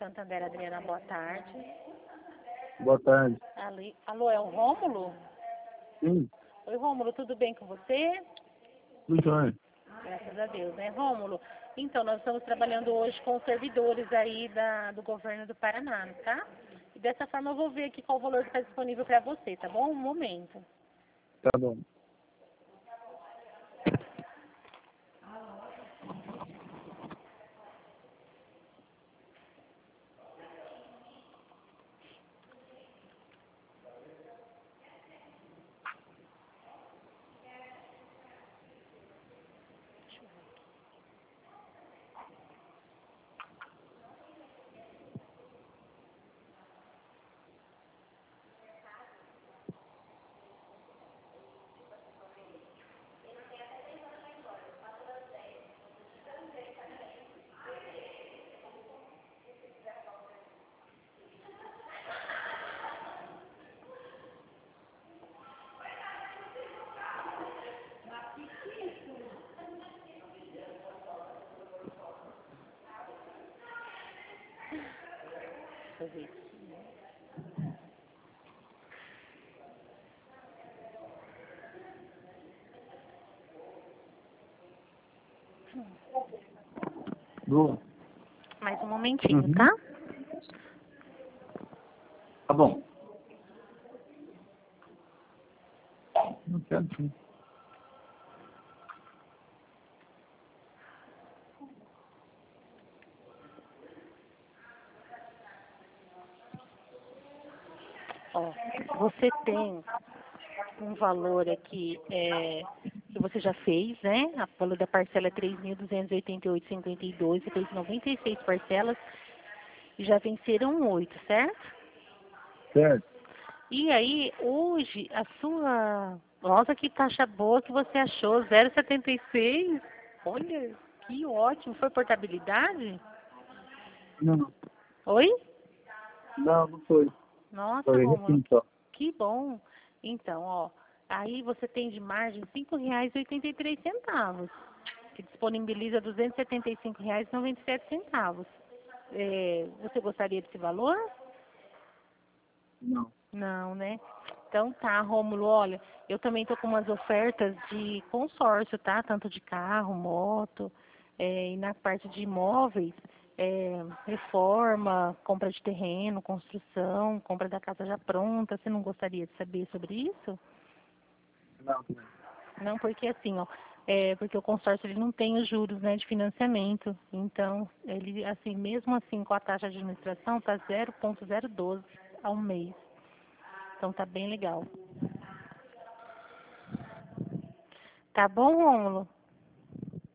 Santander, Adriana, boa tarde. Boa tarde. Alô, é o Rômulo? Sim, Oi, Rômulo, tudo bem com você? tudo jóia. Graças a Deus, né, Rômulo? Então, nós estamos trabalhando hoje com servidores aí do governo do Paraná, tá? E dessa forma eu vou ver aqui qual o valor que está disponível para você, tá bom? Um momento. Tá bom. Deixa eu ver. Boa. Mais um momentinho, Uhum. tá? Tá bom. Não quero sim. Ó, você tem um valor aqui que você já fez, né? O valor da parcela é 3.288,52. Você fez 96 parcelas e já venceram 8, certo? Certo. E aí, hoje, a sua... Nossa, que taxa boa que você achou, 0,76. Olha, que ótimo. Foi portabilidade? Não, Oi? não foi. Nossa, Foi Rômulo, assim só. que bom. Então, ó, aí você tem de margem R$ 5,83, que disponibiliza R$ 275,97. Você gostaria desse valor? Não. Não, né? Então tá, Rômulo, olha, eu também tô com umas ofertas de consórcio, tá? Tanto de carro, moto, e na parte de imóveis, reforma, compra de terreno, construção, compra da casa já pronta. Você não gostaria de saber sobre isso? Não, também. Não, porque assim, ó, porque o consórcio ele não tem os juros, né, de financiamento. Então, ele, assim, mesmo assim, com a taxa de administração, tá 0,012 ao mês. Então tá bem legal. Tá bom, Rômulo?